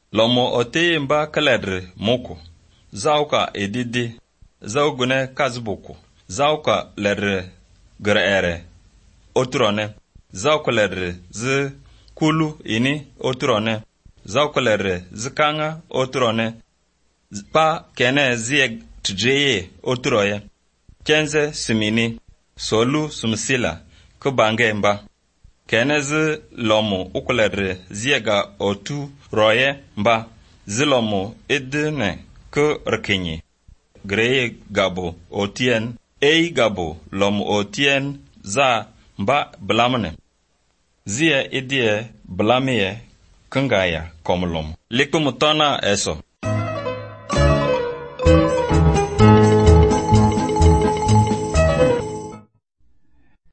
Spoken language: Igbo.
Lomo ote mba kaledre moko. Zauka edidi. Zaugune kazbuku. Zauka ledre gere otrone. Zauka ledre z kulu ini otrone. Zauka ledre z kanga otrone. Pa kene zieg tjeye otroye. Kenze simini. Solu sumsila. Kubange mba. Kene z lomo ukuledre ziega otu roye mba. Zilomo idne ke rekenye. Greye gabo otien. Ei gabo lomo otien za mba blamne. Zie idie blamie kengaya komlom. Liku mutona eso.